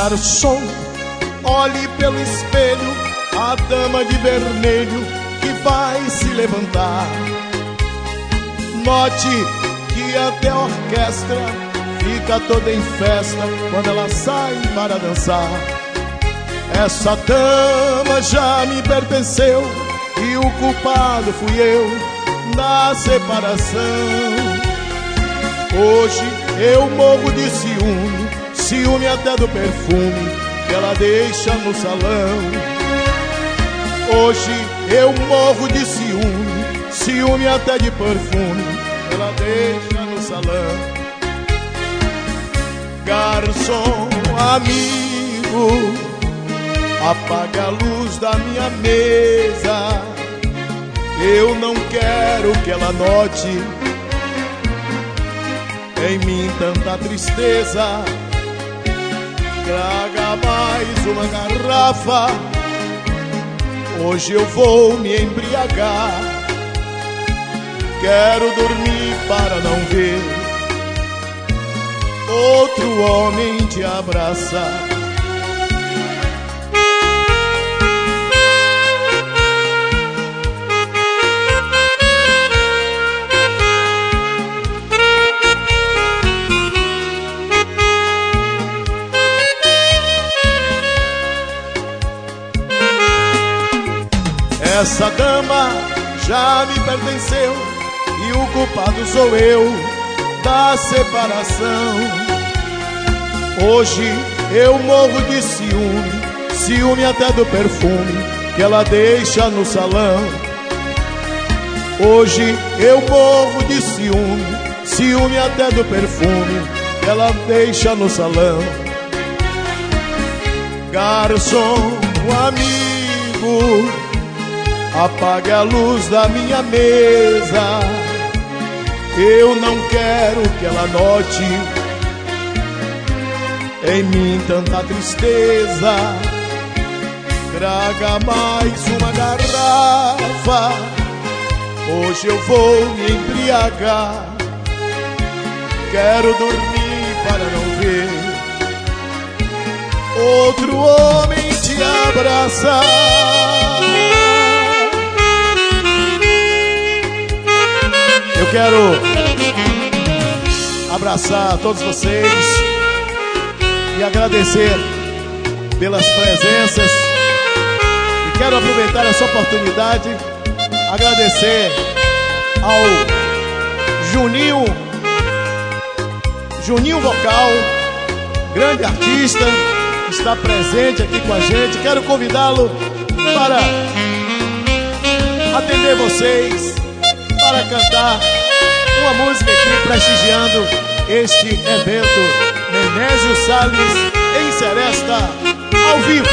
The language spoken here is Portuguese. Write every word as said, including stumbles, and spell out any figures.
Garçom, olhe pelo espelho a dama de vermelho que vai se levantar. Note que até a orquestra fica toda em festa quando ela sai para dançar. Essa dama já me pertenceu e o culpado fui eu na separação. Hoje eu morro de ciúme, ciúme até do perfume que ela deixa no salão. Hoje eu morro de ciúme, ciúme até de perfume que ela deixa no salão. Garçom, amigo, apague a luz da minha mesa. Eu não quero que ela note em mim tanta tristeza. Traga mais uma garrafa, hoje eu vou me embriagar. Quero dormir para não ver outro homem te abraçar. Essa dama já me pertenceu e o culpado sou eu da separação. Hoje eu morro de ciúme, ciúme até do perfume que ela deixa no salão. Hoje eu morro de ciúme, ciúme até do perfume que ela deixa no salão. Garçom, amigo, apague a luz da minha mesa. Eu não quero que ela note em mim tanta tristeza. Traga mais uma garrafa, hoje eu vou me embriagar. Quero dormir para não ver outro homem te abraçar. Eu quero abraçar todos vocês e agradecer pelas presenças. E quero aproveitar essa oportunidade, agradecer ao Juninho, Juninho Vocal, grande artista, que está presente aqui com a gente. Quero convidá-lo para atender vocês, para cantar uma música aqui prestigiando este evento. Menésio Salles em Seresta, ao vivo.